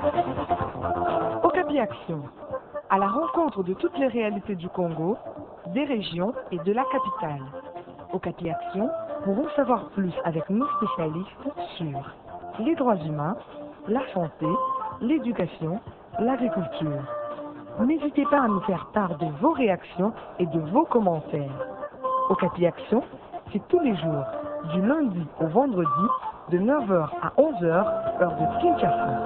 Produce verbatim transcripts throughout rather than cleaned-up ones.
Okapi Action, à la rencontre de toutes les réalités du Congo, des régions et de la capitale. Okapi Action pour en savoir plus avec nos spécialistes sur les droits humains, la santé, l'éducation, l'agriculture. N'hésitez pas à nous faire part de vos réactions et de vos commentaires. Okapi Action, c'est tous les jours, du lundi au vendredi, de neuf heures à onze heures, heure de Kinshasa.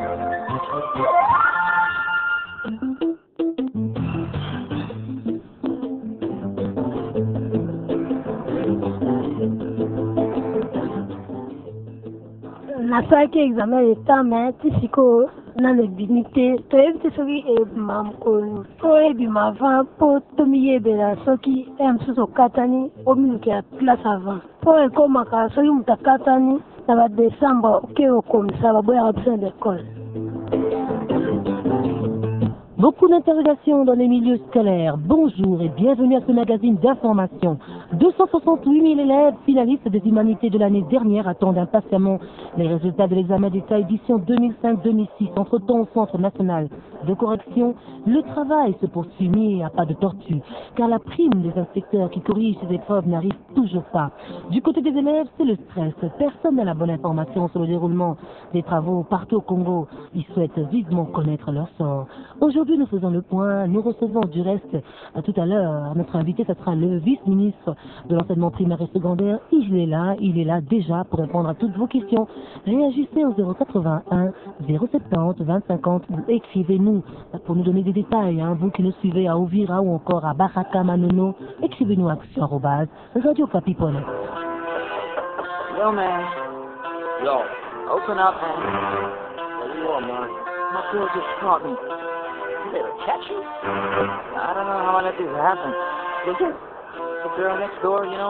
Nasalaki examen d'État, mais tisiko na le dignité. Toyebi soki e mamkoni. Toyebi mava po tomiyebela soki emsuso katani omiluki ya place avant. Po ekomaka soki mutakatani na ba décembre ke okomisa baboya option d'école. Beaucoup d'interrogations dans les milieux scolaires. Bonjour et bienvenue à ce magazine d'information. deux cent soixante-huit mille élèves finalistes des humanités de l'année dernière attendent impatiemment les résultats de l'examen d'État édition deux mille cinq deux mille six. Entre-temps, au Centre national de correction, le travail se poursuit mais à pas de tortue, car la prime des inspecteurs qui corrigent ces épreuves n'arrive toujours pas. Du côté des élèves, c'est le stress. Personne n'a la bonne information sur le déroulement des travaux partout au Congo. Ils souhaitent vivement connaître leur sort. Aujourd'hui, nous faisons le point. Nous recevons du reste à tout à l'heure. Notre invité, ce sera le vice-ministre de l'enseignement primaire et secondaire. Il est là, il est là déjà pour répondre à toutes vos questions. Réagissez au zéro quatre-vingt-un zéro soixante-dix vingt cinquante ou écrivez-nous pour nous donner des détails. Hein. Vous qui nous suivez à Ouvira ou encore à Baraka Manono, écrivez-nous à action arobase radio okapi point net. Yo, man. Yo, open up, man. What do you want, man? My girl just caught me. Did they catch you? I don't know how I let this happen. Did you? The girl next door, you know?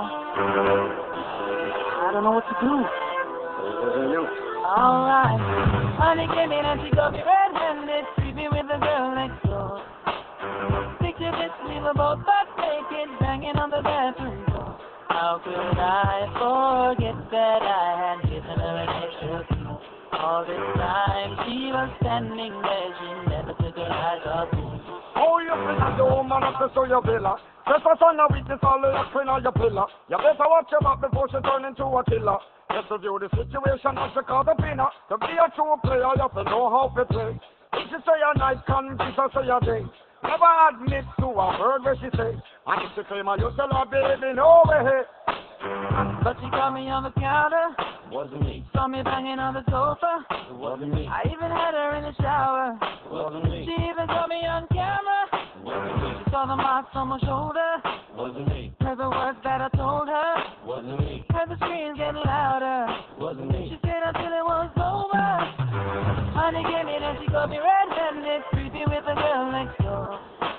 I don't know what to do. What do you do? Alright. Honey came in and she got me red-handed, creepy with the girl next door. Picture this, we were both butt naked, banging on the bathroom door. How could I forget that I had given her an extra key? All this time she was standing there, she never took her eyes off me. Oh, you feel like the woman up to show your villa. Just a son of witness, all of your queen or your pillar. You better watch your back before she turn into a killer. Just review the situation as she call the pinner. To be a true player, you have to know how to play. If she say a night, can she say a day? Never admit to a word where she say. And if she claim her, you tell her, baby, no way. But she caught me on the counter. Wasn't me. Saw me banging on the sofa. It wasn't me. I even had her in the shower. It wasn't me. She even caught me on camera. It wasn't me. She saw the marks on my shoulder. It wasn't me. Heard the words that I told her. It wasn't me. Heard the screams getting louder. It wasn't me. She said until it was over. Honey came in and she got me red-handed, creepy with the girl next door.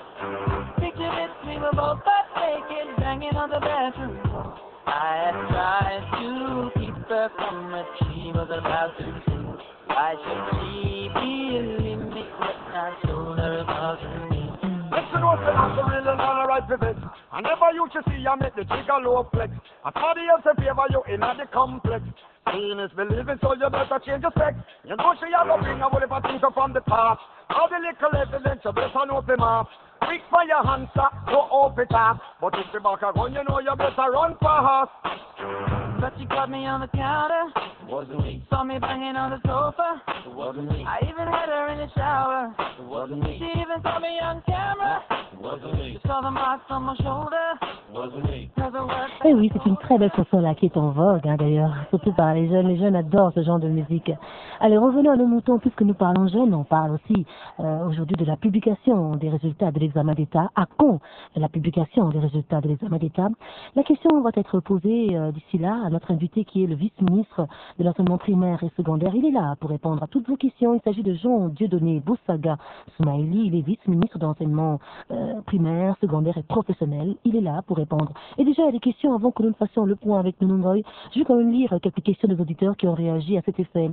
Picture this, we were both butt naked, banging on the bathroom door. I had tried to keep her from what she was about to do. Why should she believe me when I told her about me? Listen, what's the answer really not a right pivot? I never used to see you make the trigger low flex. I thought else in favor you in the complex. Seeing is believing, so you better change your sex. You know she has to bring a whole heap of things from the past. All the little evidence, you better know them off. Quick for your hands, sir, no open it up. But if the back a gun, you know you better run fast. But she caught me on the counter. Wasn't me. Saw me banging on the sofa. It wasn't me. I even had her in the shower. It wasn't me. She even saw me on camera. It wasn't me. She saw the marks on my shoulder. It wasn't me. Heard the words Eh oui, c'est une très belle chanson là qui est en vogue hein, d'ailleurs, surtout par les jeunes. Les jeunes adorent ce genre de musique. Allez, revenons à nos moutons, puisque nous parlons jeunes, on parle aussi euh, aujourd'hui de la publication des résultats de l'examen d'État, à quand la publication des résultats de l'examen d'État. La question va être posée euh, d'ici là à notre invité qui est le vice-ministre de l'enseignement primaire et secondaire. Il est là pour répondre à toutes vos questions. Il s'agit de Jean Dieudonné Boussaga Soumaïli. Il est vice-ministre de l'enseignement euh, primaire, secondaire et professionnel. Il est là pour répondre. Et déjà, il y a des questions avant que nous ne fassions le point avec Nounou Ngoy. Je vais quand même lire quelques questions des auditeurs qui ont réagi à cet effet.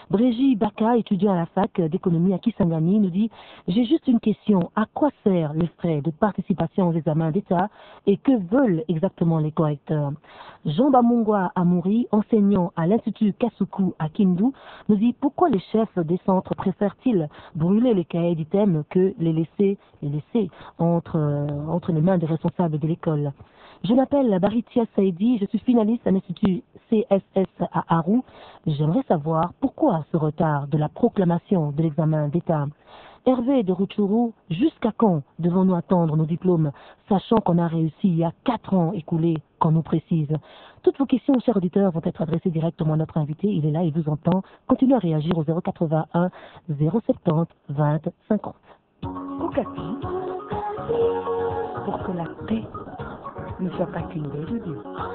Brégie Baka, étudiant à la fac d'économie à Kisangani, nous dit « J'ai juste une question. À quoi sert les frais de participation aux examens d'État et que veulent exactement les correcteurs ?» Jean Bamungwa Amouri, enseignant à l'Institut Kasuku à Kindu, nous dit « Pourquoi les chefs des centres préfèrent-ils brûler les cahiers d'items que les laisser, les laisser entre, euh, entre les mains des responsables de l'école ?» Je m'appelle Baritia Saidi, je suis finaliste à l'Institut C S S à Arou. J'aimerais savoir pourquoi ce retard de la proclamation de l'examen d'État. Hervé de Rutshuru, jusqu'à quand devons-nous attendre nos diplômes, sachant qu'on a réussi il y a quatre ans écoulés, qu'on nous précise. Toutes vos questions, chers auditeurs, vont être adressées directement à notre invité. Il est là, il vous entend. Continuez à réagir au zéro quatre-vingt-un zéro soixante-dix vingt cinquante. Au Capi, pour que la paix ne soit pas qu'une belle idée.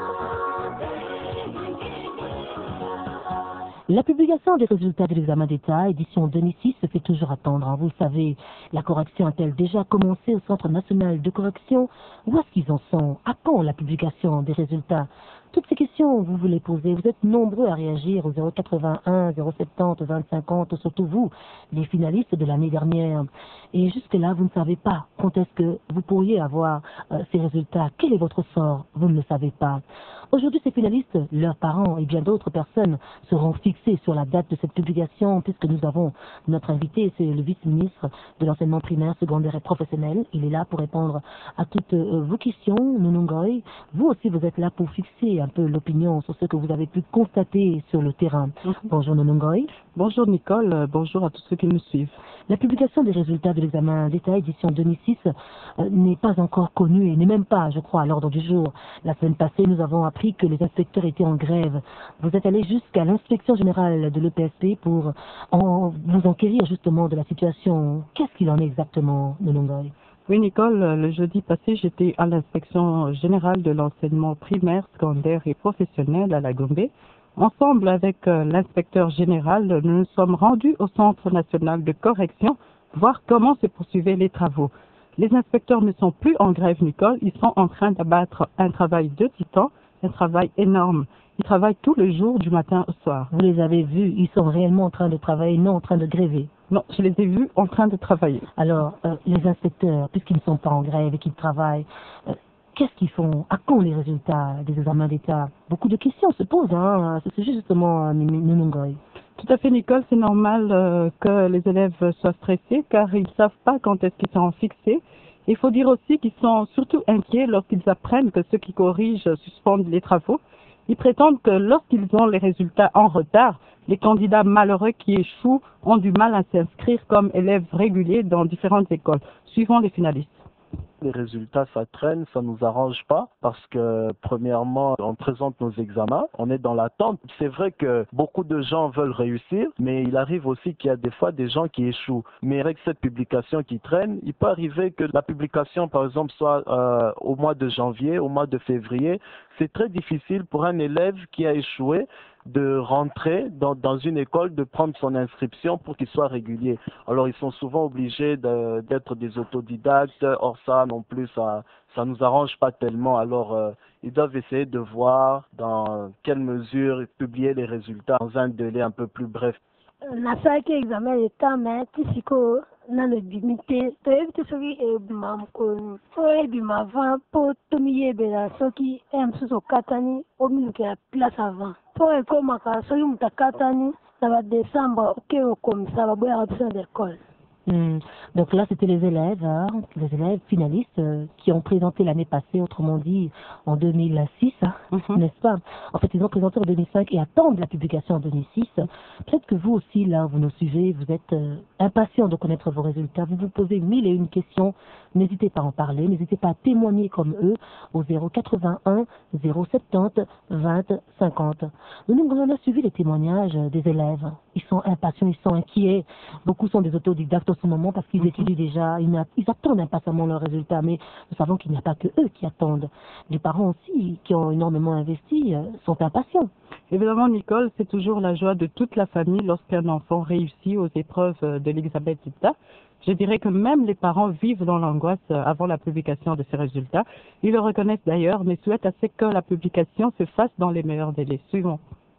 La publication des résultats de l'examen d'État, édition deux mille six, se fait toujours attendre. Vous le savez, la correction a-t-elle déjà commencé au Centre national de correction? Où est-ce qu'ils en sont? À quand la publication des résultats? Toutes ces questions, vous vous les posez. Vous êtes nombreux à réagir au zéro quatre-vingt-un zéro soixante-dix vingt cinquante, surtout vous, les finalistes de l'année dernière. Et jusque-là, vous ne savez pas quand est-ce que vous pourriez avoir euh, ces résultats. Quel est votre sort? Vous ne le savez pas. Aujourd'hui, ces finalistes, leurs parents et bien d'autres personnes seront fixés sur la date de cette publication, puisque nous avons notre invité, c'est le vice-ministre de l'enseignement primaire, secondaire et professionnel. Il est là pour répondre à toutes euh, vos questions, Nunungoy. Vous aussi, vous êtes là pour fixer un peu l'opinion sur ce que vous avez pu constater sur le terrain. Mm-hmm. Bonjour Nunungoy. Bonjour Nicole, euh, bonjour à tous ceux qui nous suivent. La publication des résultats de l'examen d'État édition deux mille six euh, n'est pas encore connue et n'est même pas, je crois, à l'ordre du jour. La semaine passée, nous avons appris que les inspecteurs étaient en grève. Vous êtes allé jusqu'à l'inspection générale de l'E P S P pour en, vous enquérir justement de la situation. Qu'est-ce qu'il en est exactement, Nunungoy? Oui Nicole, le jeudi passé, j'étais à l'inspection générale de l'enseignement primaire, secondaire et professionnel à la Gombe. Ensemble avec euh, l'inspecteur général, nous nous sommes rendus au Centre national de correction, voir comment se poursuivaient les travaux. Les inspecteurs ne sont plus en grève, Nicole, ils sont en train d'abattre un travail de titan, un travail énorme. Ils travaillent tous les jours, du matin au soir. Vous les avez vus, ils sont réellement en train de travailler, non en train de gréver? Non, je les ai vus en train de travailler. Alors, euh, les inspecteurs, puisqu'ils ne sont pas en grève et qu'ils travaillent, euh, qu'est-ce qu'ils font? À quand les résultats des examens d'État? Beaucoup de questions se posent, hein, c'est justement Nunungoy. Tout à fait, Nicole, c'est normal euh, que les élèves soient stressés car ils ne savent pas quand est-ce qu'ils seront fixés. Il faut dire aussi qu'ils sont surtout inquiets lorsqu'ils apprennent que ceux qui corrigent suspendent les travaux. Ils prétendent que lorsqu'ils ont les résultats en retard, les candidats malheureux qui échouent ont du mal à s'inscrire comme élèves réguliers dans différentes écoles, suivant les finalistes. Les résultats, ça traîne, ça nous arrange pas parce que premièrement, on présente nos examens, on est dans l'attente. C'est vrai que beaucoup de gens veulent réussir, mais il arrive aussi qu'il y a des fois des gens qui échouent. Mais avec cette publication qui traîne, il peut arriver que la publication, par exemple, soit euh, au mois de janvier, au mois de février. C'est très difficile pour un élève qui a échoué de rentrer dans, dans une école, de prendre son inscription pour qu'il soit régulier. Alors ils sont souvent obligés de, d'être des autodidactes, or ça non plus, ça ça nous arrange pas tellement. Alors euh, ils doivent essayer de voir dans quelle mesure publier les résultats dans un délai un peu plus bref. Nasalaki examen d'État, mais tisiko na le bimité, toyebi te soki e mamkoni, toyebi mavant po tomiye bela soki em suso katani, ominuke la place avant. Po ekomaka soki muta katani, na ba décembre ke okomisa ba boya rapisa d'école. Mmh. Donc là, c'était les élèves, hein, les élèves finalistes euh, qui ont présenté l'année passée, autrement dit en deux mille six, hein, mm-hmm. n'est-ce pas? En fait, ils ont présenté en deux mille cinq et attendent la publication en deux mille six. Peut-être que vous aussi, là, vous nous suivez, vous êtes euh, impatients de connaître vos résultats, vous vous posez mille et une questions. N'hésitez pas à en parler, n'hésitez pas à témoigner comme eux au zéro quatre-vingt-un zéro soixante-dix vingt cinquante. Nous, nous on a suivi les témoignages des élèves. Ils sont impatients, ils sont inquiets. Beaucoup sont des autodidactes en ce moment parce qu'ils étudient déjà, ils, ils attendent impatiemment leurs résultats, mais nous savons qu'il n'y a pas que eux qui attendent. Les parents aussi, qui ont énormément investi, sont impatients. Évidemment, Nicole, c'est toujours la joie de toute la famille lorsqu'un enfant réussit aux épreuves de l'examen d'État. Je dirais que même les parents vivent dans l'angoisse avant la publication de ces résultats. Ils le reconnaissent d'ailleurs, mais souhaitent assez que la publication se fasse dans les meilleurs délais. Suivons.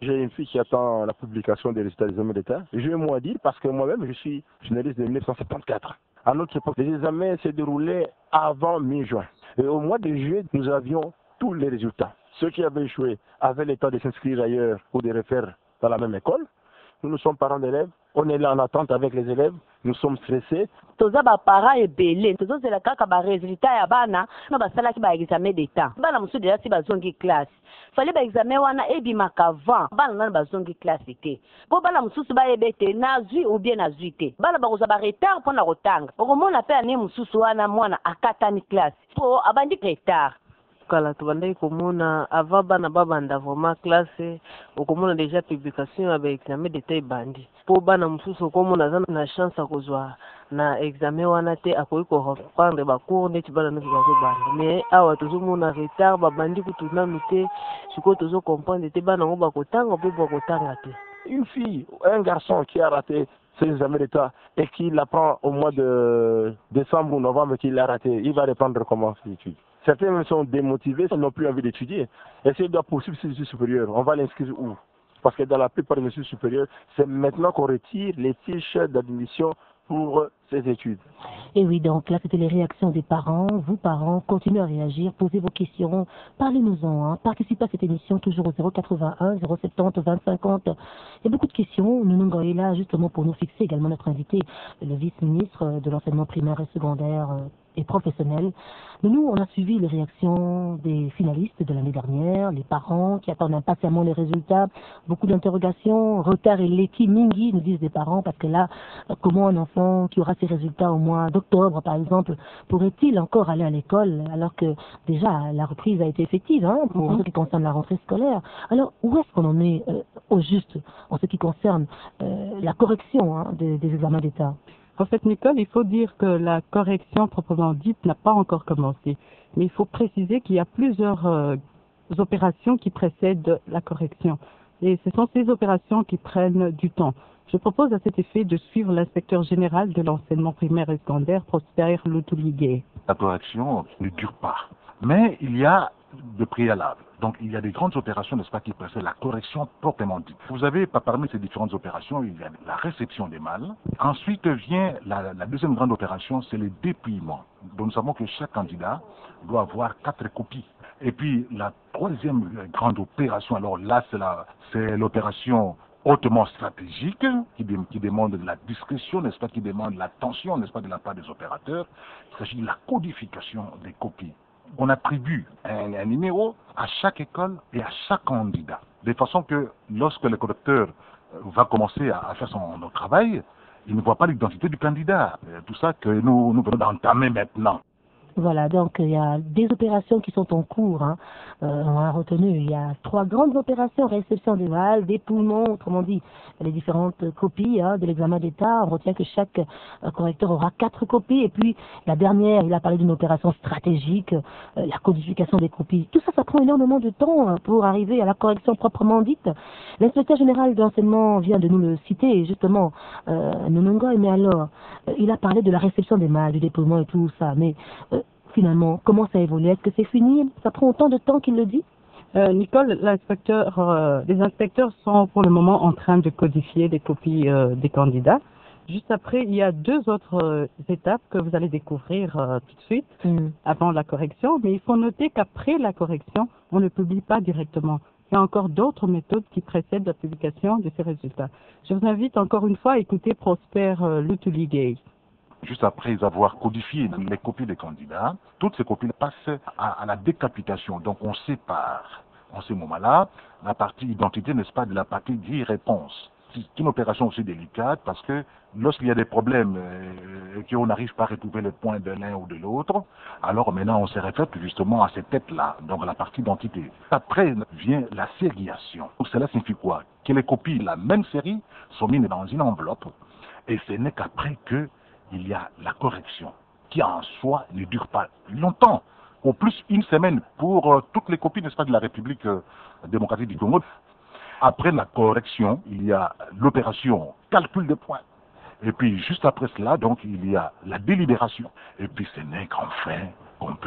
J'ai une fille qui attend la publication des résultats des examens d'État. Je vais moi dire parce que moi-même, je suis journaliste de mille neuf cent soixante-quatorze. À notre époque, les examens se déroulaient avant mi-juin. Et au mois de juillet, nous avions tous les résultats. Ceux qui avaient échoué avaient le temps de s'inscrire ailleurs ou de refaire dans la même école. Nous, nous sommes parents d'élèves. On est là en attente avec les élèves. Nous sommes stressés. Toza ba para ebele tozo zela kaka ba résultat ya bana no ba sala ki ba examen d'état bana musu déjà si ba zongi classe fallait ba examen wana ebi makavant bana na ba zongi classe te po bana musu ba ebete na zui ou bien na zui te bana ba koza ba retard pona rotanga okomona pe ane musu wana mwana akatani classe po abandi retard kala tubandai komona avant bana babanda vraiment classe okomona déjà publication ya ba examen d'état bandi po bana mususu okomona zana na chance akozwa na examen wana te akoki ko reprendre ba cours neti bana no bazo banda mais awa tozomona retard babandi kutuna mite siko tozo comprendre te bana ngo bakotanga pe bakotanga te. Une fille, un garçon qui a raté ses examens d'État et qui l'apprend au mois de décembre ou novembre qu'il a raté, il va reprendre comment ses études? Certains sont démotivés, ils n'ont plus envie d'étudier. Et s'il doit poursuivre ses études supérieures, on va l'inscrire où? Parce que dans la plupart des études supérieures, c'est maintenant qu'on retire les fiches d'admission pour ces études. Et oui, donc là, c'était les réactions des parents. Vous, parents, continuez à réagir, posez vos questions, parlez-nous-en. Hein. Participez à cette émission toujours au zéro quatre-vingt-un, zéro soixante-dix, vingt cinquante. Il y a beaucoup de questions. Nous nous est là justement pour nous fixer également notre invité, le vice-ministre de l'enseignement primaire et secondaire et professionnel. Mais nous, on a suivi les réactions des finalistes de l'année dernière, les parents qui attendent impatiemment les résultats, beaucoup d'interrogations, retard et leki mingi, nous disent les parents, parce que là, comment un enfant qui aura ses résultats au mois d'octobre, par exemple, pourrait-il encore aller à l'école, alors que déjà, la reprise a été effective, hein, pour mmh. ce qui concerne la rentrée scolaire. Alors, où est-ce qu'on en est euh, au juste, en ce qui concerne euh, la correction hein, des, des examens d'État? En fait, Nicole, il faut dire que la correction proprement dite n'a pas encore commencé. Mais il faut préciser qu'il y a plusieurs euh, opérations qui précèdent la correction. Et ce sont ces opérations qui prennent du temps. Je propose à cet effet de suivre l'inspecteur général de l'enseignement primaire et secondaire, Prosper Lutuligé. La correction ne dure pas. Mais il y a de préalables. Donc il y a des grandes opérations, n'est-ce pas, qui précèdent la correction proprement dite. Vous avez, parmi ces différentes opérations, il y a la réception des mâles. Ensuite vient la, la deuxième grande opération, c'est le dépouillement. Donc nous savons que chaque candidat doit avoir quatre copies. Et puis la troisième grande opération, alors là c'est l'opération hautement stratégique, qui, qui demande de la discrétion, n'est-ce pas, qui demande l'attention, n'est-ce pas, de la part des opérateurs. Il s'agit de la codification des copies. On attribue un, un numéro à chaque école et à chaque candidat, de façon que lorsque le correcteur va commencer à, à faire son, son travail, il ne voit pas l'identité du candidat. Tout ça que nous, nous venons d'entamer maintenant. Voilà, donc il y a des opérations qui sont en cours. Hein. Euh, on a retenu, il y a trois grandes opérations, réception des mâles, dépouillement, autrement dit, les différentes copies hein, de l'examen d'État. On retient que chaque euh, correcteur aura quatre copies. Et puis la dernière, il a parlé d'une opération stratégique, euh, la codification des copies. Tout ça, ça prend énormément de temps hein, pour arriver à la correction proprement dite. L'inspecteur général de l'enseignement vient de nous le citer, justement, euh, Nunungoy, mais alors, euh, il a parlé de la réception des mâles, du dépouillement et tout ça. Mais euh, finalement, comment ça évolue? Est-ce que c'est fini? Ça prend autant de temps qu'il le dit? euh, Nicole, l'inspecteur, euh, les inspecteurs sont pour le moment en train de codifier les copies euh, des candidats. Juste après, il y a deux autres euh, étapes que vous allez découvrir euh, tout de suite, mm. avant la correction. Mais il faut noter qu'après la correction, on ne publie pas directement. Il y a encore d'autres méthodes qui précèdent la publication de ces résultats. Je vous invite encore une fois à écouter Prosper euh, Lutuligé. Juste après avoir codifié les copies des candidats, toutes ces copies passent à, à la décapitation. Donc on sépare, en ce moment-là, la partie identité, n'est-ce pas, de la partie dit réponse. C'est une opération aussi délicate parce que lorsqu'il y a des problèmes euh, et qu'on n'arrive pas à retrouver le point de l'un ou de l'autre, alors maintenant on se réfère justement à cette tête-là, donc la partie identité. Après vient la sériation. Donc cela signifie quoi? Que les copies de la même série sont mises dans une enveloppe et ce n'est qu'après que il y a la correction, qui en soi ne dure pas longtemps, au plus une semaine pour euh, toutes les copies, n'est-ce pas, de la République euh, démocratique du Congo. Après la correction, il y a l'opération calcul des points. Et puis juste après cela, donc, il y a la délibération. Et puis ce n'est qu'enfin qu'on peut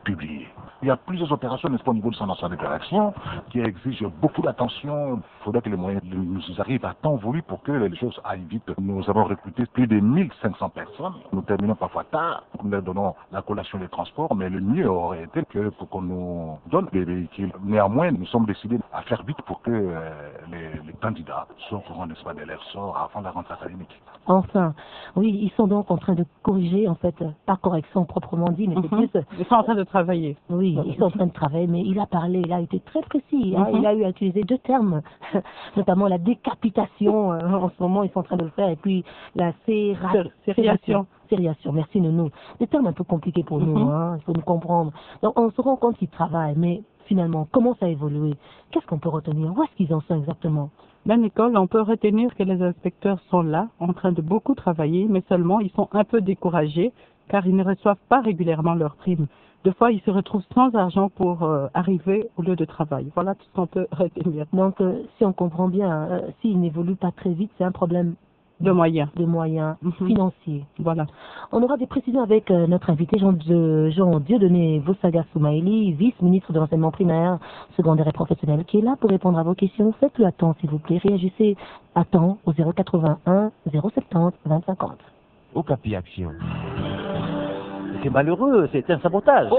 publier. Il y a plusieurs opérations, n'est-ce pas, au niveau du centre national d'opération, qui exigent beaucoup d'attention. Il faudrait que les moyens nous arrivent à temps voulu pour que les choses aillent vite. Nous avons recruté plus de mille cinq cents personnes. Nous terminons parfois tard, nous leur donnons la collation des transports, mais le mieux aurait été que pour qu'on nous donne des véhicules. Néanmoins, nous sommes décidés à faire vite pour que euh, les, les candidats soient au courant, n'est-ce pas, de leur sort avant la rentrée académique. Enfin, oui, ils sont donc en train de corriger, en fait, pas correction proprement dit, mais c'est Mhm. plus... Ils sont en train de travailler. Oui, ils sont en train de travailler, mais il a parlé, il a été très précis, hein, Mhm. il a eu à utiliser deux termes, notamment la décapitation, euh, en ce moment ils sont en train de le faire, et puis la séra... Sé- sériation. Sériation, merci Nounou. Des termes un peu compliqués pour nous, Mhm. hein, il faut nous comprendre. Donc on se rend compte qu'ils travaillent, mais finalement, comment ça a évolué? Qu'est-ce qu'on peut retenir? Où est-ce qu'ils en sont exactement? Là, Nicole, on peut retenir que les inspecteurs sont là, en train de beaucoup travailler, mais seulement ils sont un peu découragés car ils ne reçoivent pas régulièrement leurs primes. Deux fois, ils se retrouvent sans argent pour euh, arriver au lieu de travail. Voilà tout ce qu'on peut retenir. Donc, euh, si on comprend bien, euh, s'ils n'évoluent pas très vite, c'est un problème De moyens. de moyens Mhm. financiers. Voilà. On aura des précisions avec euh, notre invité Jean, de, Jean Dieudonné Vossaga Soumaïli, vice-ministre de l'enseignement primaire, secondaire et professionnel, qui est là pour répondre à vos questions. Faites-le à temps, s'il vous plaît. Réagissez à temps au zéro quatre-vingt-un zéro soixante-dix vingt cinquante. Okapi Action. C'est malheureux, c'est un sabotage.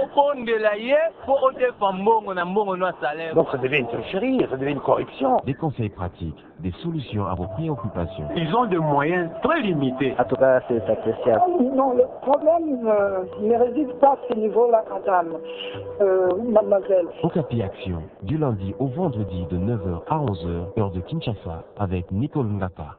Donc ça devient une tricherie, ça devient une corruption. Des conseils pratiques, des solutions à vos préoccupations. Ils ont des moyens très limités. En tout cas, c'est appréciable. Non, le problème euh, ne réside pas à ce niveau-là, madame, euh, mademoiselle. Okapi Action, du lundi au vendredi de neuf heures à onze heures, heure de Kinshasa, avec Nicole Ngata.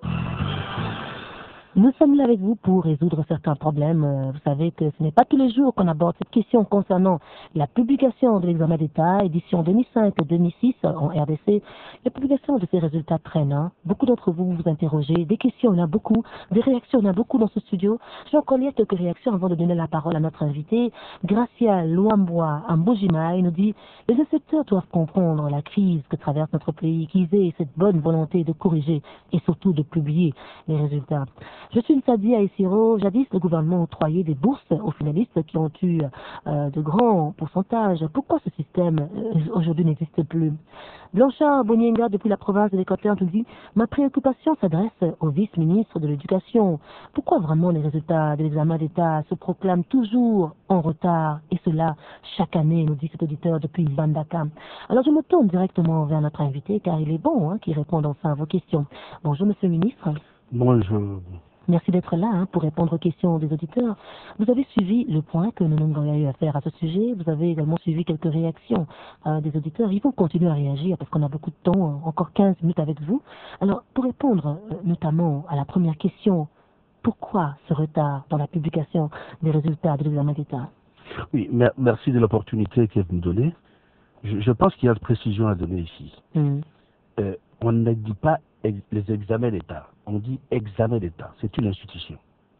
Nous sommes là avec vous pour résoudre certains problèmes. Euh, Vous savez que ce n'est pas tous les jours qu'on aborde cette question concernant la publication de l'examen d'État, édition deux mille cinq deux mille six en R D C. La publication de ces résultats traîne. Hein. Beaucoup d'entre vous vous interrogez. Des questions, il y en a beaucoup. Des réactions, il y en a beaucoup dans ce studio. Je vais encore lire quelques réactions avant de donner la parole à notre invité. Gracia Luamboa Ambojimai nous dit « Les inspecteurs doivent comprendre la crise que traverse notre pays, qu'ils aient cette bonne volonté de corriger et surtout de publier les résultats. » Je suis une Sadia Essiro. Jadis, le gouvernement octroyait des bourses aux finalistes qui ont eu euh, de grands pourcentages. Pourquoi ce système euh, aujourd'hui n'existe plus? Blanchard Bonienga, depuis la province de l'Équateur, nous dit « Ma préoccupation s'adresse au vice-ministre de l'Éducation. Pourquoi vraiment les résultats de l'examen d'État se proclament toujours en retard, et cela chaque année ?» nous dit cet auditeur depuis Bandaka. Alors je me tourne directement vers notre invité, car il est bon hein, qu'il réponde enfin à vos questions. Bonjour, monsieur le ministre. Bonjour. Merci d'être là hein, pour répondre aux questions des auditeurs. Vous avez suivi le point que nous avons eu à faire à ce sujet. Vous avez également suivi quelques réactions euh, des auditeurs. Il faut continuer à réagir parce qu'on a beaucoup de temps, encore quinze minutes avec vous. Alors, pour répondre euh, notamment à la première question, pourquoi ce retard dans la publication des résultats de l'examen d'État? Oui, mer merci de l'opportunité que vous me donnez. Je, je pense qu'il y a de précision à donner ici. Mm. Euh, on ne dit pas ex les examens d'État. On dit examen d'État. C'est une institution.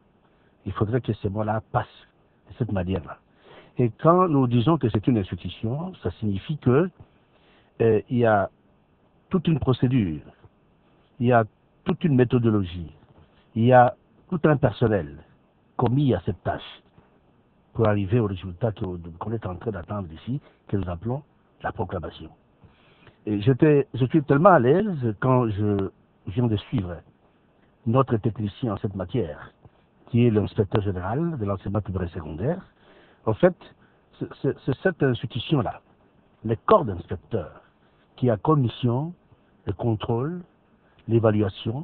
Il faudrait que ces mots-là passent de cette manière-là. Et quand nous disons que c'est une institution, ça signifie que euh, il y a toute une procédure, il y a toute une méthodologie, il y a tout un personnel commis à cette tâche pour arriver au résultat qu'on est en train d'attendre ici, que nous appelons la proclamation. Et j'étais, je suis tellement à l'aise quand je viens de suivre notre technicien en cette matière, qui est l'inspecteur général de l'enseignement primaire et secondaire. En fait, c'est cette institution-là, les corps d'inspecteurs, qui a comme mission le contrôle, l'évaluation,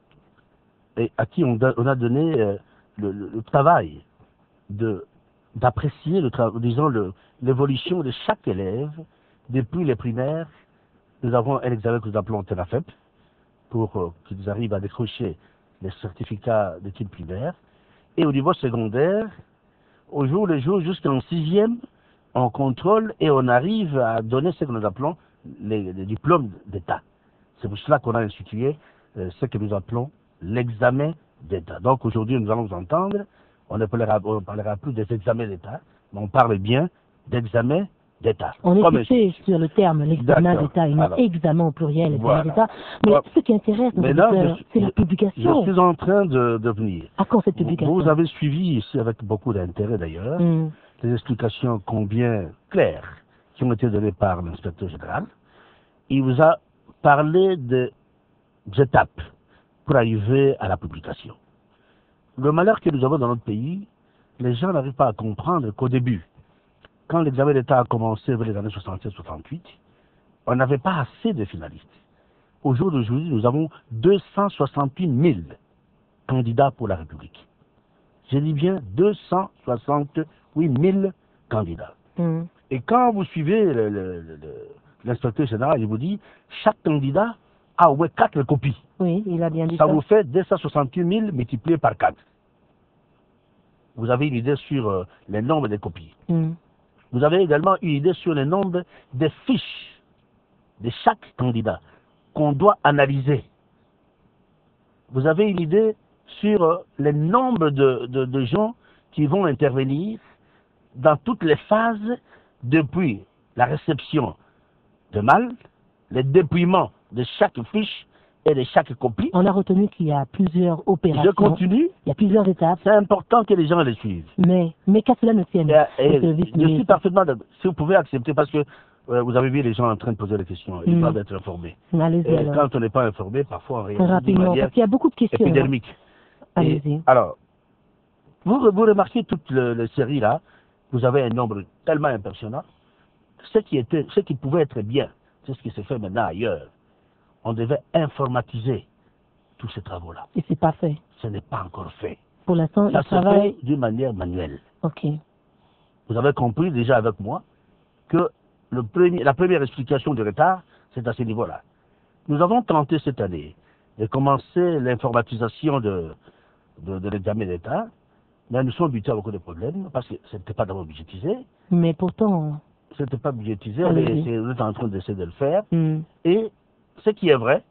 et à qui on a, on a donné euh, le, le, le travail de d'apprécier, disons, l'évolution de chaque élève depuis les primaires. Nous avons un examen que nous appelons TENAFEP, pour euh, qu'ils arrivent à décrocher les certificats d'études primaires. Et au niveau secondaire, au jour le jour, jusqu'en sixième, on contrôle et on arrive à donner ce que nous appelons les, les diplômes d'État. C'est pour cela qu'on a institué euh, ce que nous appelons l'examen d'État. Donc aujourd'hui, nous allons vous entendre, on ne parlera, on parlera plus des examens d'État, mais on parle bien d'examen d'État. On est fixé sur le terme l'examen d'État, et non examen au pluriel, examen voilà. d'État. Mais voilà. Ce qui intéresse nos auditeurs, c'est la publication. Je suis en train de, de venir. À quand cette publication? Vous, vous avez suivi ici avec beaucoup d'intérêt d'ailleurs, mm. les explications combien claires qui ont été données par l'inspecteur général. Il vous a parlé des étapes pour arriver à la publication. Le malheur que nous avons dans notre pays, les gens n'arrivent pas à comprendre qu'au début, quand l'examen d'État a commencé vers les années soixante-sept soixante-huit, on n'avait pas assez de finalistes. Au jour d'aujourd'hui, nous avons deux cent soixante-huit mille candidats pour la République. Je dis bien deux cent soixante-huit mille candidats. Mmh. Et quand vous suivez le, le, le, l'inspecteur général, il vous dit chaque candidat a au moins quatre copies. Oui, il a bien dit ça. Ça ça vous fait deux cent soixante-huit mille multiplié par quatre. Vous avez une idée sur euh, le nombre de copies. Mmh. Vous avez également une idée sur le nombre de fiches de chaque candidat qu'on doit analyser. Vous avez une idée sur euh, le nombre de, de, de gens qui vont intervenir dans toutes les phases depuis la réception de mail, le dépouillement de chaque fiche et de chaque copie. On a retenu qu'il y a plusieurs opérations. Je continue. Il y a plusieurs étapes. C'est important que les gens les suivent. Mais, mais qu'à cela ne tienne. Et, et, je suis parfaitement d'accord. Si vous pouvez accepter, parce que euh, vous avez vu les gens en train de poser des questions. Ils mmh. doivent être informés. Et quand on n'est pas informé, parfois on réagit rapidement, de manière parce qu'il y a beaucoup de questions. Épidermique. Allez-y. Alors, vous, vous remarquez toute le, le série là, vous avez un nombre tellement impressionnant. Ce qui, était, ce qui pouvait être bien, c'est ce qui se fait maintenant ailleurs. On devait informatiser tous ces travaux-là. Et c'est pas fait. Ce n'est pas encore fait. Pour l'instant, ça il se travaille fait d'une manière manuelle. Ok. Vous avez compris déjà avec moi que le premier, la première explication du retard, c'est à ce niveau-là. Nous avons tenté cette année de commencer l'informatisation de, de, de l'examen d'État, mais nous sommes butés à beaucoup de problèmes parce que ce n'était pas d'abord budgétisé. Mais pourtant... Ce n'était pas budgétisé, on est en train d'essayer de le faire. Mm. Et ce qui est vrai,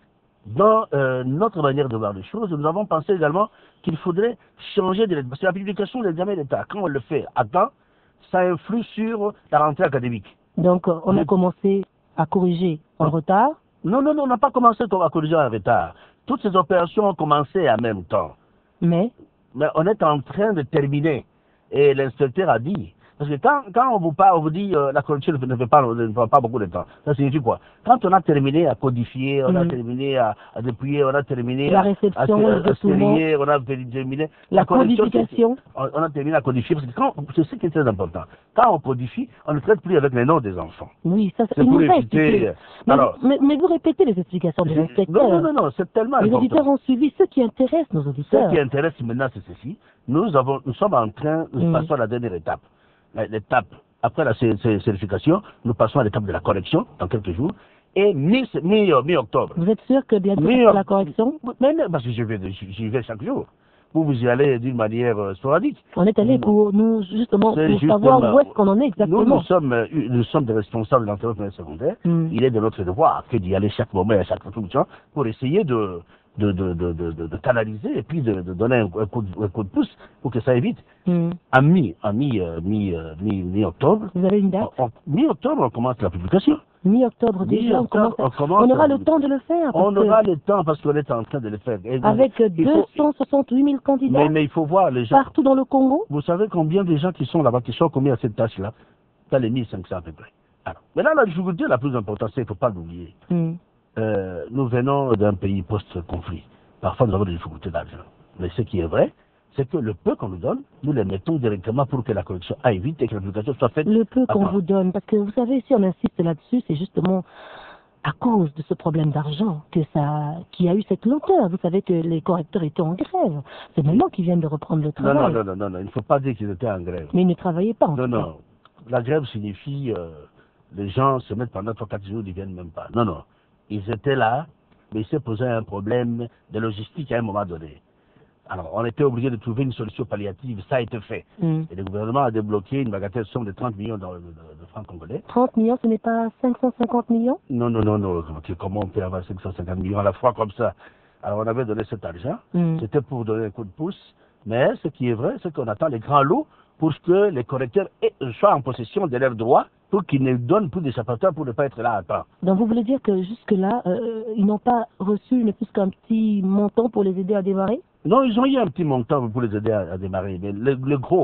dans euh, notre manière de voir les choses, nous avons pensé également qu'il faudrait changer de l'examen. Parce que la publication de l'examen d'État, quand on le fait à temps, ça influe sur la rentrée académique. Donc, on oui. a commencé à corriger en non. retard? Non, non, non, on n'a pas commencé à corriger en retard. Toutes ces opérations ont commencé en même temps. Mais? Mais on est en train de terminer. Et l'inspecteur a dit... Parce que quand, quand on vous parle, on vous dit euh, la correction ne fait pas, ne prend pas beaucoup de temps. Ça signifie quoi? Quand on a terminé à codifier, on mmh. a terminé à, à dépouiller, on a terminé la à, réception, à, à, à stérier, on a terminé la, la codification. On, on a terminé à codifier parce que quand c'est ce qui est très important. Quand on codifie, on ne traite plus avec les noms des enfants. Oui, ça c'est pour éviter. Mais, Alors, mais, mais vous répétez les explications de l'inspecteur. Non, non, non, non c'est tellement les important. Les auditeurs ont suivi ce qui intéresse nos auditeurs. Ce qui intéresse maintenant, c'est ceci. Nous avons, nous sommes en train, nous mmh. passons à la dernière étape. L'étape après la certification, nous passons à l'étape de la correction dans quelques jours. Et mi-octobre. Vous êtes sûr que bientôt mi la correction? Mais non, parce que je vais, j'y vais chaque jour. Vous, vous y allez d'une manière euh, sporadique. On est allé pour nous, justement, pour justement, savoir où est-ce qu'on en est exactement. Nous, nous sommes, nous sommes des responsables de l'enseignement secondaire. Mm. Il est de notre devoir que d'y aller chaque moment, à chaque fonction, pour essayer de, de, de, de, de, de, de canaliser et puis de, de donner un, un, coup de, un coup de pouce pour que ça évite. Mm. À mi, à mi, euh, mi, euh, mi, mi-octobre. Vous avez une date? Mi-octobre, on commence la publication. Mi-octobre déjà, on, commence, on, commence, on aura à... le temps de le faire. On aura le temps parce qu'on est en train de le faire. Et avec deux cent soixante-huit mille candidats. Mais, mais il faut voir les gens. Partout dans le Congo. Vous savez combien de gens qui sont là-bas, qui sont commis à cette tâche-là? Dans les mille cinq cents à peu près. Alors, maintenant, la difficulté la plus importante, c'est qu'il ne faut pas l'oublier. Mm. Euh, nous venons d'un pays post-conflit. Parfois, nous avons des difficultés d'argent. Mais ce qui est vrai, c'est que le peu qu'on nous donne, nous les mettons directement pour que la correction aille vite et que la publication soit faite. Le peu qu'on vous donne, parce que vous savez, si on insiste là-dessus, c'est justement à cause de ce problème d'argent que ça, qu'il y a eu cette lenteur. Vous savez que les correcteurs étaient en grève. C'est maintenant qu'ils viennent de reprendre le travail. Non, non, non, non, non, il ne faut pas dire qu'ils étaient en grève. Mais ils ne travaillaient pas en Non, tout non. cas. La grève signifie euh, les gens se mettent pendant trois quatre jours, ils ne viennent même pas. Non, non. Ils étaient là, mais il s'est posé un problème de logistique à un moment donné. Alors, on était obligé de trouver une solution palliative, ça a été fait. Mm. Et le gouvernement a débloqué une bagatelle somme de trente millions de, de, de francs congolais. trente millions, ce n'est pas cinq cent cinquante millions? Non, non, non, non. Comment on peut avoir cinq cent cinquante millions à la fois comme ça? Alors, on avait donné cet argent, mm. c'était pour donner un coup de pouce. Mais ce qui est vrai, c'est qu'on attend les grands lots pour que les correcteurs soient en possession de leurs droits, pour qu'ils ne donnent plus d'échappatoire pour ne pas être là à temps. Donc vous voulez dire que jusque-là, euh, ils n'ont pas reçu ne plus qu'un petit montant pour les aider à démarrer? Non, ils ont eu un petit montant pour les aider à, à démarrer. Mais le, le gros,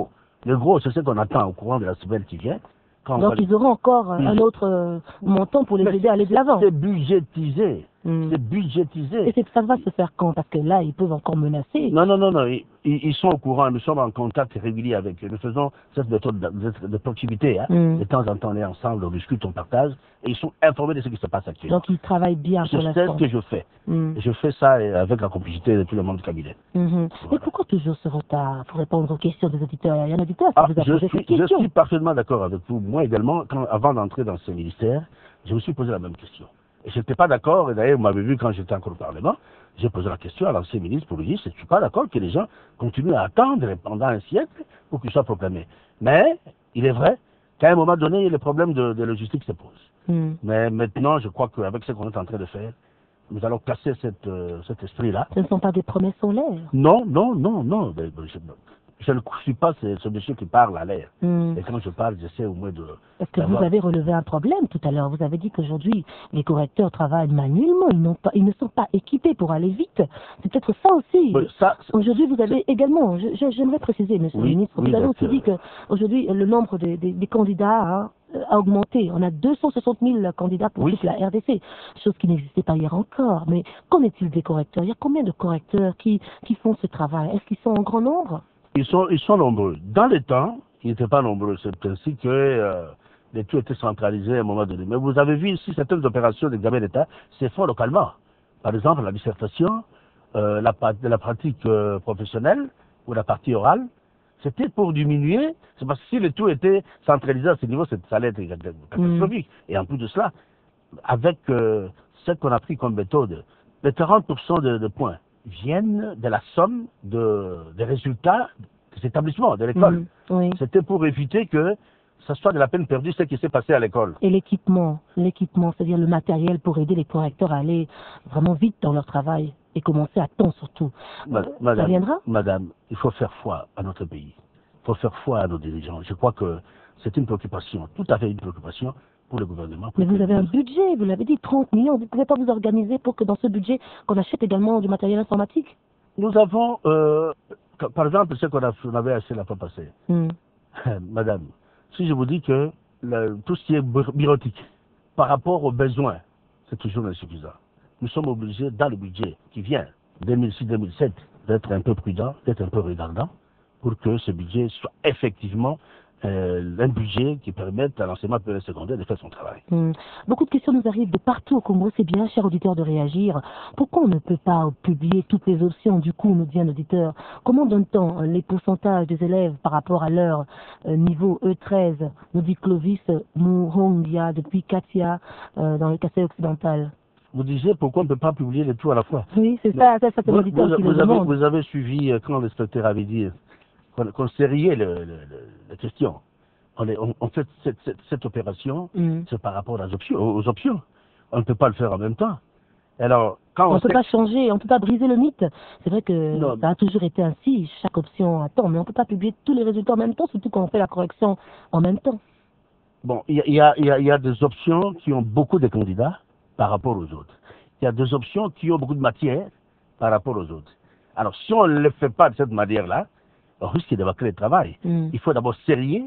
Le gros, c'est ce qu'on attend au courant de la semaine qui vient. Quand Donc ils auront encore mmh. un autre euh, montant pour les Mais aider à aller de l'avant. C'est budgétisé. Mmh. C'est budgétisé. Et ça va se faire quand? Parce que là, ils peuvent encore menacer. Non, non, non, non. Ils, ils sont au courant. Nous sommes en contact régulier avec eux. Nous faisons cette méthode de, de proximité. Hein. Mmh. De temps en temps, on est ensemble, on discute, on partage. Et ils sont informés de ce qui se passe actuellement. Donc ils travaillent bien pour l'instant. C'est ce que je fais. Mmh. Je fais ça avec la complicité de tout le monde du cabinet. Mmh. Voilà. Mais pourquoi toujours ce retard pour répondre aux questions des auditeurs? Il y a un auditeur qui ah, vous a je posé suis, cette question. Je suis parfaitement d'accord avec vous. Moi également, quand, avant d'entrer dans ce ministère, je me suis posé la même question. Et je n'étais pas d'accord, et d'ailleurs, vous m'avez vu quand j'étais encore au Parlement, j'ai posé la question à l'ancien ministre pour lui dire, je ne suis pas d'accord que les gens continuent à attendre pendant un siècle pour qu'il soit proclamé. Mais, il est vrai qu'à un moment donné, il y a le problème de, de logistique qui se pose. Mm. Mais maintenant, je crois qu'avec ce qu'on est en train de faire, nous allons casser cette, euh, cet esprit-là. Ce ne sont pas des promesses solaires. Non, non, non, non. Je, je ne suis pas ce, ce monsieur qui parle à l'air. Mm. Et quand je parle, j'essaie au moins de... Parce que vous avez relevé un problème tout à l'heure. Vous avez dit qu'aujourd'hui, les correcteurs travaillent manuellement. Ils, n'ont pas, ils ne sont pas équipés pour aller vite. C'est peut-être ça aussi. Ça, aujourd'hui, vous avez également... J'aimerais préciser, monsieur oui, le ministre, oui, vous avez aussi dit qu'aujourd'hui, le nombre des, des, des candidats hein, a augmenté. On a deux cent soixante mille candidats pour oui. toute la R D C, chose qui n'existait pas hier encore. Mais qu'en est-il des correcteurs? Il y a combien de correcteurs qui, qui font ce travail? Est-ce qu'ils sont en grand nombre? Ils sont, ils sont nombreux. Dans les temps, ils n'étaient pas nombreux. C'est ainsi que euh, les tout étaient centralisés à un moment donné. Mais vous avez vu ici certaines opérations d'examen d'État, c'est fait localement. Par exemple, la dissertation, euh, la, la pratique euh, professionnelle ou la partie orale, c'était pour diminuer. C'est parce que si le tout était centralisé à ce niveau, ça allait être catastrophique. Mmh. Et en plus de cela, avec euh, ce qu'on a pris comme méthode, les quarante pour cent de, de points viennent de la somme de, des résultats des établissements, de l'école. Mmh, oui. C'était pour éviter que ça soit de la peine perdue ce qui s'est passé à l'école. Et l'équipement, l'équipement, c'est-à-dire le matériel pour aider les correcteurs à aller vraiment vite dans leur travail et commencer à temps surtout. Ma, madame, ça viendra? Madame, il faut faire foi à notre pays. Il faut faire foi à nos dirigeants. Je crois que c'est une préoccupation, tout à fait une préoccupation pour le gouvernement. Pour Mais vous avez un budget, vous l'avez dit, trente millions. Vous ne pouvez pas vous organiser pour que dans ce budget, qu'on achète également du matériel informatique? Nous avons, euh, par exemple, ce qu'on avait acheté la fois passée. Mm. Madame, si je vous dis que le, tout ce qui est bureautique, par rapport aux besoins, c'est toujours insuffisant. Nous sommes obligés, dans le budget qui vient, deux mille six deux mille sept, d'être un peu prudent, d'être un peu regardant, pour que ce budget soit effectivement euh, un budget qui permette à l'enseignement secondaire de faire son travail. Mmh. Beaucoup de questions nous arrivent de partout au Congo. C'est bien, chers auditeurs, de réagir. Pourquoi on ne peut pas publier toutes les options? Du coup, nous dit un auditeur, comment donne-t-on les pourcentages des élèves par rapport à leur euh, niveau E treize? Nous dit Clovis Mourongia depuis Katia, euh, dans le Kassai occidental. Vous disiez pourquoi on ne peut pas publier les tout à la fois? Oui, c'est ça, ça, ça c'est l'auditeur qui vous, le avez, demande. Vous avez suivi, quand l'inspecteur avait dit qu'on qu sériait le, le, le, la question. On, est, on, on fait cette, cette, cette opération, mm. c'est par rapport aux options, aux options. On ne peut pas le faire en même temps. Alors, quand on ne peut pas changer, on ne peut pas briser le mythe. C'est vrai que non. ça a toujours été ainsi, chaque option attend, mais on ne peut pas publier tous les résultats en même temps, surtout quand on fait la correction en même temps. Bon, il y, y, a, y, a, y a des options qui ont beaucoup de candidats par rapport aux autres. Il y a des options qui ont beaucoup de matière par rapport aux autres. Alors, si on ne le fait pas de cette manière-là, on risque de bâcler le travail. Mm. Il faut d'abord sérieux,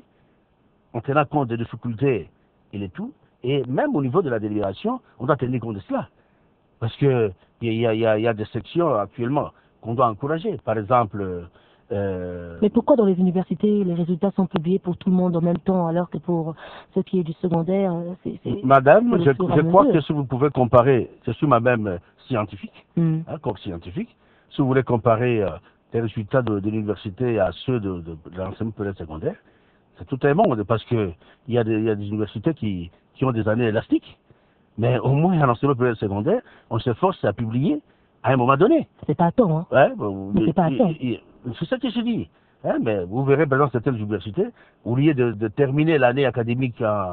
en tenant compte des difficultés et les tout, et même au niveau de la délibération, on doit tenir compte de cela. Parce que il y, y, y a des sections actuellement qu'on doit encourager. Par exemple... Euh... Mais pourquoi dans les universités, les résultats sont publiés pour tout le monde en même temps, alors que pour ce qui est du secondaire, c'est... Madame, je, je crois que si vous pouvez comparer, je suis moi-même scientifique, mm. hein, comme scientifique, si vous voulez comparer euh, les résultats de, de l'université à ceux de, de, de l'enseignement secondaire, c'est tout un monde, parce que il y a des, il y a des universités qui, qui ont des années élastiques, mais au moins à l'enseignement secondaire, on s'efforce à publier à un moment donné. C'est pas à temps, hein. Ouais, bon, c'est pas à temps. C'est ça que je dis. Hein, mais vous verrez, par exemple, certaines universités, au lieu de, de terminer l'année académique en,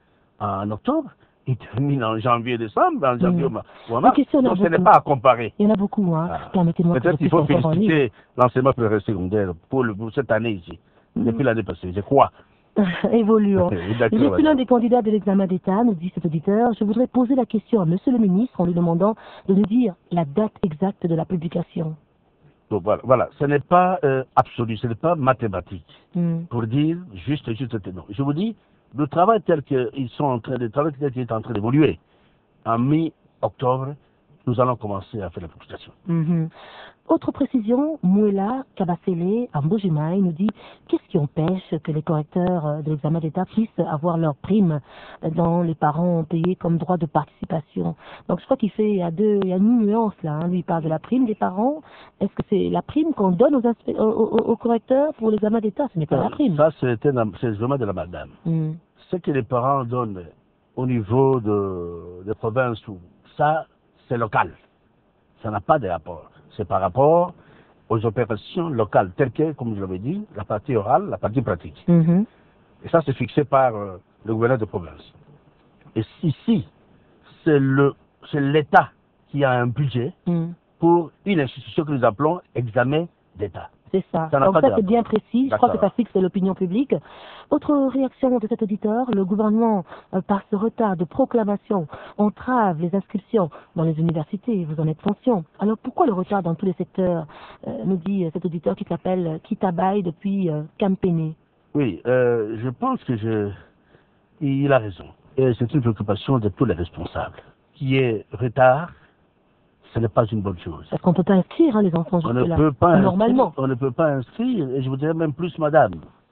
en octobre, ils terminent en janvier, décembre, en janvier mmh. ou en mars. Donc ce n'est pas à comparer. Il y en a beaucoup, hein. Ah. Permettez-moi Peut-être qu'il faut féliciter l'enseignement secondaire pour, le, pour cette année ici, mmh. depuis l'année passée, je crois. Évoluons. Je suis l'un des candidats de l'examen d'État, nous dit cet auditeur. Je voudrais poser la question à Monsieur le ministre en lui demandant de nous dire la date exacte de la publication. Donc voilà, voilà. Ce n'est pas euh, absolu, ce n'est pas mathématique. Mm. Pour dire juste, juste, non. Je vous dis, le travail tel qu'ils sont en train de, le travail tel qu'il est en train d'évoluer, en mi-octobre, nous allons commencer à faire la publication. Mm-hmm. Autre précision, Mouela Kabasele, à Mbojima, il nous dit qu'est-ce qui empêche que les correcteurs de l'examen d'État puissent avoir leur prime dont les parents ont payé comme droit de participation. Donc je crois qu'il fait, il y a deux, il y a une nuance là. Hein. Lui il parle de la prime des parents. Est-ce que c'est la prime qu'on donne aux, aspects, aux, aux, aux correcteurs pour l'examen d'État? Ce n'est pas ça, la prime. Ça, c'est vraiment de la madame. Mm. Ce que les parents donnent au niveau de, de provinces, ça, c'est local. Ça n'a pas de rapport. C'est par rapport aux opérations locales, telles que, comme je l'avais dit, la partie orale, la partie pratique. Mm-hmm. Et ça, c'est fixé par euh, le gouverneur de province. Et ici, c'est l'État qui a un budget mm. pour une institution que nous appelons examen d'État. C'est ça. ça Donc ça, c'est bien précis. Je crois que ça fixe l'opinion publique. Autre réaction de cet auditeur, le gouvernement, euh, par ce retard de proclamation, entrave les inscriptions dans les universités. Vous en êtes conscient. Alors pourquoi le retard dans tous les secteurs, euh, nous dit cet auditeur qui s'appelle Kitabaye depuis euh, Campéné? Oui, euh, je pense que je... il a raison. Et c'est une préoccupation de tous les responsables. Qui est retard, ce n'est pas une bonne chose. Parce qu'on ne peut pas inscrire hein, les enfants on ne là, peut pas normalement. Inscrire, on ne peut pas inscrire, et je vous dirais même plus, madame.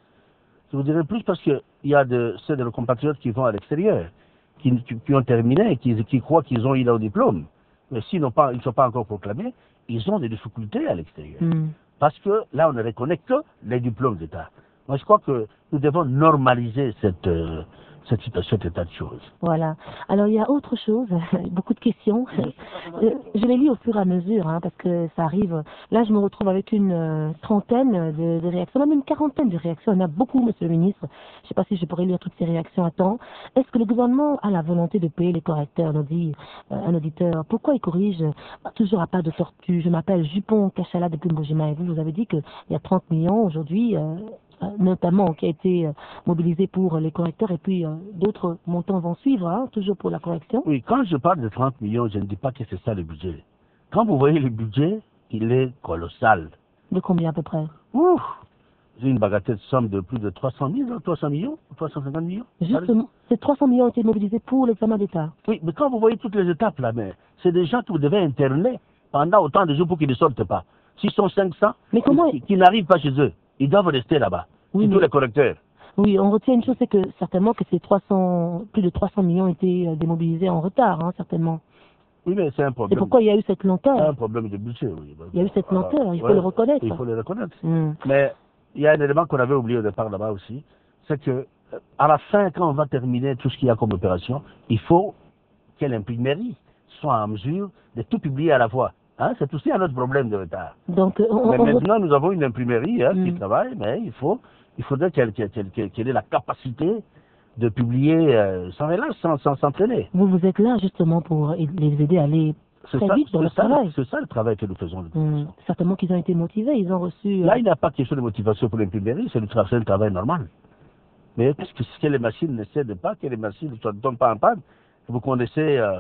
Je vous dirais plus parce qu'il y a de, ceux de nos compatriotes qui vont à l'extérieur, qui, qui, qui ont terminé, qui, qui croient qu'ils ont eu leur diplôme. Mais s'ils n'ont pas, ils ne sont pas encore proclamés, ils ont des difficultés à l'extérieur. Mm. Parce que là, on ne reconnaît que les diplômes d'État. Moi, je crois que nous devons normaliser cette... Euh, cette situation, cet état de choses. Voilà. Alors, il y a autre chose, beaucoup de questions. Euh, je les lis au fur et à mesure, hein, parce que ça arrive. Là, je me retrouve avec une euh, trentaine de, de réactions, même une quarantaine de réactions. Il y en a beaucoup, monsieur le ministre. Je ne sais pas si je pourrais lire toutes ces réactions à temps. Est-ce que le gouvernement a la volonté de payer les correcteurs, nous dit euh, un auditeur? Pourquoi il corrige bah, toujours à pas de tortue? Je m'appelle Jupon Kachala depuis Mbojima et vous, vous avez dit qu'il y a trente millions aujourd'hui. Euh, notamment qui a été euh, mobilisé pour les correcteurs et puis euh, d'autres montants vont suivre, hein, toujours pour la correction. Oui, quand je parle de trente millions, je ne dis pas que c'est ça le budget. Quand vous voyez le budget, il est colossal. De combien à peu près? Ouf, j'ai une bagatelle somme de plus de trois cent mille, trois cents millions, trois cent cinquante millions. Justement, ces trois cents millions ont été mobilisés pour l'examen d'État. Oui, mais quand vous voyez toutes les étapes là, mais c'est des gens que vous devez interner pendant autant de jours pour qu'ils ne sortent pas. S'ils sont cinq cents, mais comment qui, qui n'arrivent pas chez eux, ils doivent rester là-bas. Oui, tous les correcteurs. Oui, on retient une chose, c'est que certainement que ces trois cents, plus de trois cents millions ont été euh, démobilisés en retard, hein, certainement. Oui, mais c'est un problème. C'est pourquoi il y a eu cette lenteur. C'est un problème de budget, oui. Il y a eu cette lenteur, il faut ouais, le reconnaître. Il faut le reconnaître. Mm. Mais il y a un élément qu'on avait oublié au départ là-bas aussi, c'est que à la fin, quand on va terminer tout ce qu'il y a comme opération, il faut que l'imprimerie soit en mesure de tout publier à la fois. Hein, c'est aussi un autre problème de retard. Donc, on, mais on maintenant, nous avons une imprimerie hein, mm. qui travaille, mais il faut, il faudrait qu'elle qu'elle, qu'elle, qu'elle ait la capacité de publier euh, sans relâche, sans, sans s'entraîner. Vous, vous êtes là justement pour les aider à aller très ça, vite dans leur ça, travail. C'est ça le travail que nous faisons. Mm. Certainement qu'ils ont été motivés, ils ont reçu... Euh... Là, il n'y a pas question de motivation pour l'imprimerie, c'est le, tra le travail normal. Mais qu'est-ce que, que les machines ne cèdent pas, que les machines ne tombent pas en panne? Vous connaissez... Euh,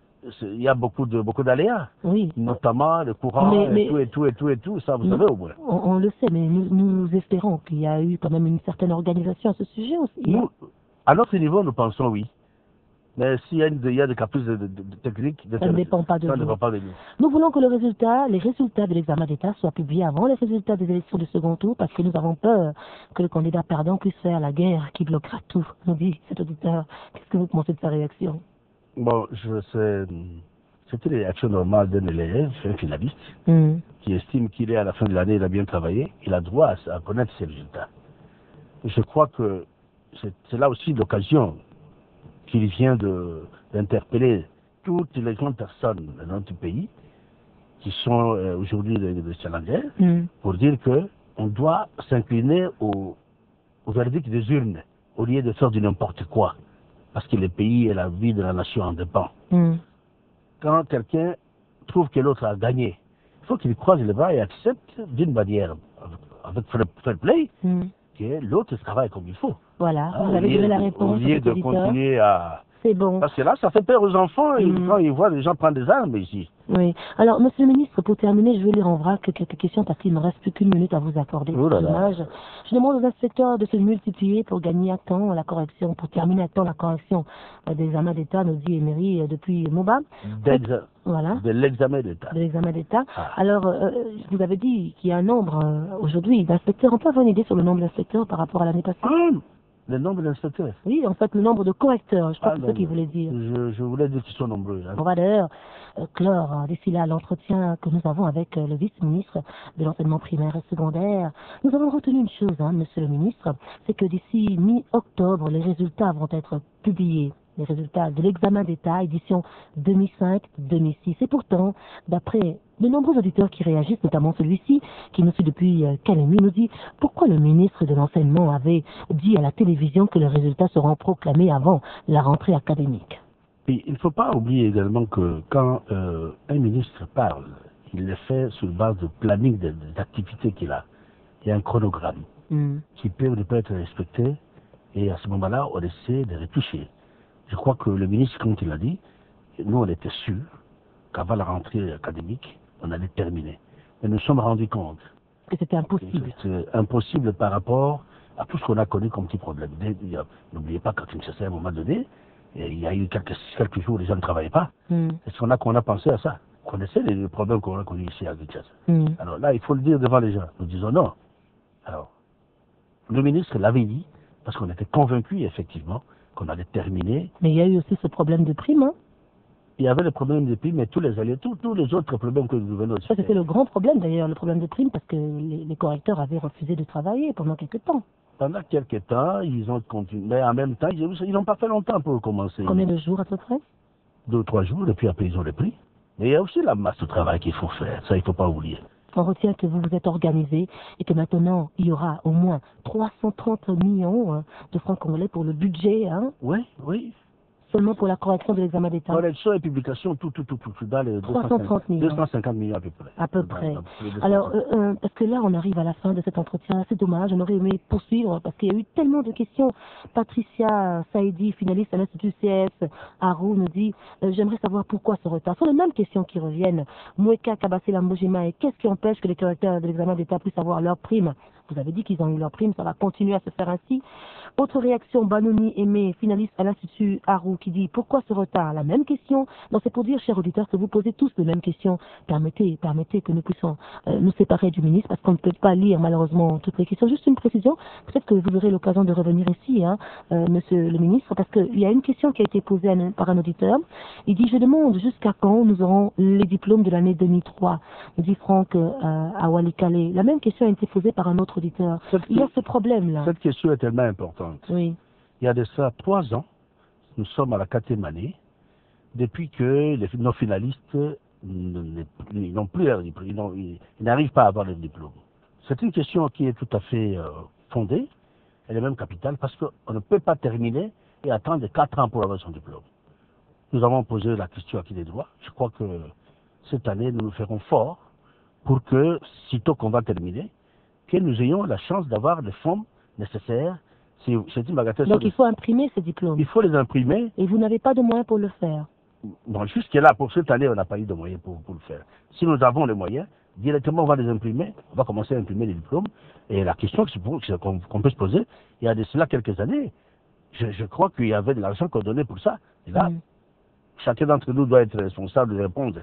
il y a beaucoup de beaucoup d'aléas, oui. notamment le courant mais, et, mais, tout, et tout et tout et tout, ça vous nous, savez au moins. On, on le sait, mais nous, nous espérons qu'il y a eu quand même une certaine organisation à ce sujet aussi. Nous, à notre niveau, nous pensons oui. Mais s'il y a, il y a des caprices de, de, de techniques, de ça ne dépend pas de ça nous. Ne dépend pas de nous. Nous voulons que le résultat, les résultats de l'examen d'État soient publiés avant les résultats des élections du second tour, parce que nous avons peur que le candidat perdant puisse faire la guerre qui bloquera tout, nous dit cet auditeur. Qu'est-ce que vous pensez de sa réaction? Bon, je sais... C'est une réaction normale d'un élève, un finaliste, mm. qui estime qu'il est à la fin de l'année, il a bien travaillé, il a droit à, à connaître ses résultats. Et je crois que c'est là aussi l'occasion qu'il vient d'interpeller toutes les grandes personnes dans notre pays, qui sont euh, aujourd'hui des, des challengers, mm. pour dire qu'on doit s'incliner au, au verdict des urnes, au lieu de faire du n'importe quoi, parce que le pays et la vie de la nation en dépendent. Mm. Quand quelqu'un trouve que l'autre a gagné, il faut qu'il croise les bras et accepte d'une manière, avec fair play, mm. que l'autre travaille comme il faut. Voilà, ah, vous avez donné la réponse. Au lieu de continuer à, c'est bon. Parce que là, ça fait peur aux enfants, et Mm. quand ils voient les gens prendre des armes ici. Oui. Alors, monsieur le ministre, pour terminer, je vais lire en vrac quelques questions parce qu'il ne me reste plus qu'une minute à vous accorder. Oh là là. Dommage. Je demande aux inspecteurs de se multiplier pour gagner à temps la correction, pour terminer à temps la correction euh, des examens d'État, nous dit Emery euh, depuis Moba. D'exa- Voilà. De l'examen d'État. De l'examen d'État. Ah. Alors, euh, vous avez dit qu'il y a un nombre euh, aujourd'hui d'inspecteurs. On peut avoir une idée sur le nombre d'inspecteurs par rapport à l'année passée? Le nombre d'inspecteurs. Oui, en fait, le nombre de correcteurs. Je crois Ah, que c'est non, ce qu'il non. voulait dire. Je, je voulais dire qu'ils sont nombreux. hein. On va d'ailleurs euh, clore euh, d'ici là l'entretien que nous avons avec euh, le vice-ministre de l'enseignement primaire et secondaire. Nous avons retenu une chose, hein, monsieur le ministre, c'est que d'ici mi-octobre, les résultats vont être publiés. Les résultats de l'examen d'État, édition deux mille cinq deux mille six. Et pourtant, d'après de nombreux auditeurs qui réagissent, notamment celui-ci, qui nous suit depuis euh, Calémie, nous dit pourquoi le ministre de l'Enseignement avait dit à la télévision que les résultats seront proclamés avant la rentrée académique. Et il ne faut pas oublier également que quand euh, un ministre parle, il le fait sur base de planning de- de- d'activités qu'il a. Il y a un chronogramme Mm. qui peut ne pas être respecté, et à ce moment-là, on essaie de retoucher. Je crois que le ministre, quand il a dit, nous on était sûrs qu'avant la rentrée académique, on allait terminer. Mais nous nous sommes rendus compte Que c'était impossible. que c'est impossible par rapport à tout ce qu'on a connu comme petit problème. Dès- il y a- N'oubliez pas qu'à Kinshasa, à un moment donné, il y a eu quelques, quelques jours où les gens ne travaillaient pas. Mm. Est-ce qu'on a, qu'on a pensé à ça? On connaissait les problèmes qu'on a connus ici à Kinshasa. Mm. Alors là, il faut le dire devant les gens. Nous disons non. Alors, le ministre l'avait dit, parce qu'on était convaincus, effectivement, qu'on allait terminer. Mais il y a eu aussi ce problème de prime, hein. Il y avait le problème des prix, mais tous les alliés, tous, tous les autres problèmes que nous venons de Ça, c'était le grand problème d'ailleurs, le problème de prime, parce que les, les correcteurs avaient refusé de travailler pendant quelques temps. Pendant quelques temps, ils ont continué. Mais en même temps, ils ils n'ont pas fait longtemps pour commencer. Combien de jours à peu près? Deux ou trois jours, et puis après, ils ont les prix. Mais il y a aussi la masse de travail qu'il faut faire. Ça, il ne faut pas oublier. On retient que vous vous êtes organisé et que maintenant, il y aura au moins trois cent trente millions hein, de francs congolais pour le budget, hein, Oui, oui. seulement pour la correction de l'examen d'État. Correction et publication, tout, tout, tout, tout, tout dans les trois cent trente millions. deux cent cinquante millions à peu près. À peu Dans- près. dans les deux cent Alors, cinquante. euh, euh, parce que là, on arrive à la fin de cet entretien. C'est dommage, on aurait aimé poursuivre parce qu'il y a eu tellement de questions. Patricia Saïdi, finaliste à l'Institut C S, Arou, nous dit euh, j'aimerais savoir pourquoi ce retard. Ce sont les mêmes questions qui reviennent. Moueka Kabasé Lambojima, et qu'est-ce qui empêche que les correcteurs de l'examen d'État puissent avoir leur prime? Vous avez dit qu'ils ont eu leur prime, ça va continuer à se faire ainsi. Autre réaction, Banouni Aimé, finaliste à l'Institut Arou, qui dit pourquoi ce retard? La même question. Donc c'est pour dire, chers auditeurs, que vous posez tous les mêmes questions. Permettez, permettez que nous puissions euh, nous séparer du ministre, parce qu'on ne peut pas lire malheureusement toutes les questions. Juste une précision, peut-être que vous aurez l'occasion de revenir ici, hein, euh, monsieur le ministre, parce qu'il y a une question qui a été posée à un- par un auditeur. Il dit, je demande jusqu'à quand nous aurons les diplômes de l'année deux mille trois, nous dit Franck euh, à Walikale. La même question a été posée par un autre auditeur. Il y a ce problème-là. Cette question est tellement importante. Oui. Il y a de ça trois ans, nous sommes à la quatrième année, depuis que les, nos finalistes ne- ne- ils n'ont plus leur diplôme, ils n'ont- ils- ils n'arrivent pas à avoir leur diplôme. C'est une question qui est tout à fait euh, fondée, elle est même capitale, parce qu'on ne peut pas terminer et attendre quatre ans pour avoir son diplôme. Nous avons posé la question à qui des droits. Je crois que cette année, nous nous ferons fort pour que, sitôt qu'on va terminer, que nous ayons la chance d'avoir les fonds nécessaires. C'est c'est une bagatelle. Donc sur il faut imprimer ces diplômes. Il faut les imprimer. Et vous n'avez pas de moyens pour le faire. Bon, jusque-là, pour cette année, on n'a pas eu de moyens pour, pour le faire. Si nous avons les moyens, directement, on va les imprimer. On va commencer à imprimer les diplômes. Et la question que c'est pour- que- qu'on qu'on peut se poser, il y a de cela quelques années, je, je crois qu'il y avait de l'argent qu'on donnait pour ça. Et là, Mm. chacun d'entre nous doit être responsable de répondre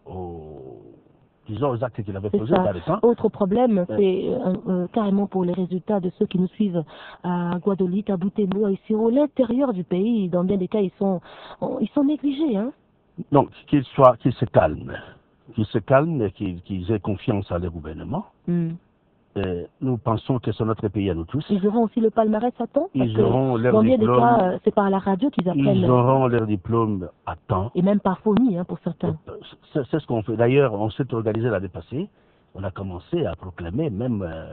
aux, disons, aux actes qu'il avait C'est posés ça. dans le temps. Autre problème, Ouais. c'est euh, euh, carrément pour les résultats de ceux qui nous suivent à Guadeloupe, à Butembo, ici, à l'intérieur du pays. Dans bien des cas, ils sont, ils sont négligés. Hein. Donc, qu'ils soient, qu'ils se calment. Qu'ils se calment et qu'ils qu'ils aient confiance à leur gouvernement. Mm. Euh, nous pensons que c'est notre pays à nous tous. Ils auront aussi le palmarès à temps. Parce Ils que auront leur dans bien des diplôme. cas, euh, c'est par la radio qu'ils apprennent. Ils auront leur diplôme à temps. Et même par phonie, hein, pour certains. C'est c'est ce qu'on fait. D'ailleurs, on s'est organisé l'année passée. On a commencé à proclamer même euh,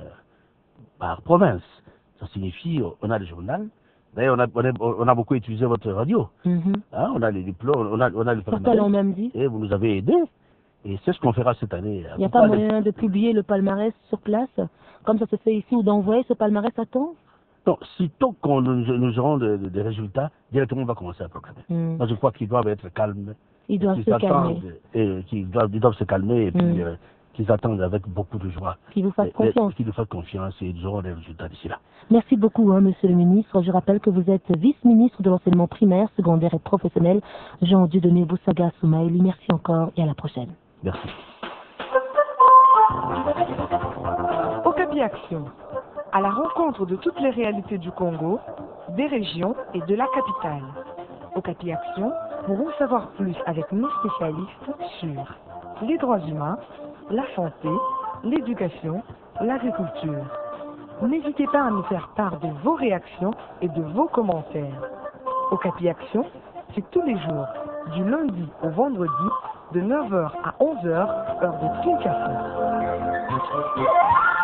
par province. Ça signifie, on a le journal. D'ailleurs, on a, on, a, on a beaucoup utilisé votre radio. Mhm. Hein, on a les diplômes, on a, on a le Certains palmarès. l'ont même dit. Et vous nous avez aidés. Et c'est ce qu'on fera cette année. Il n'y a pas moyen de publier le palmarès sur place, comme ça se fait ici, ou d'envoyer ce palmarès à temps? Donc, sitôt qu'on nous, nous aurons des de, de résultats, directement on va commencer à proclamer. Mm. Donc, je crois qu'ils doivent être calmes. Ils doivent se calmer. Et qu'ils doivent, ils doivent se calmer et puis mm. euh, qu'ils attendent avec beaucoup de joie. Qu'ils vous fassent confiance. Qu'ils nous fassent confiance et ils auront des résultats d'ici là. Merci beaucoup, hein, monsieur le ministre. Je rappelle que vous êtes vice-ministre de l'enseignement primaire, secondaire et professionnel. Jean Dieudonné Boussaga Soumaïli. Merci encore et à la prochaine. Merci. Okapi Action, à la rencontre de toutes les réalités du Congo, des régions et de la capitale. Okapi Action pour en savoir plus avec nos spécialistes sur les droits humains, la santé, l'éducation, l'agriculture. N'hésitez pas à nous faire part de vos réactions et de vos commentaires. Okapi Action, c'est tous les jours, du lundi au vendredi, de neuf heures à onze heures, heure de Kinshasa.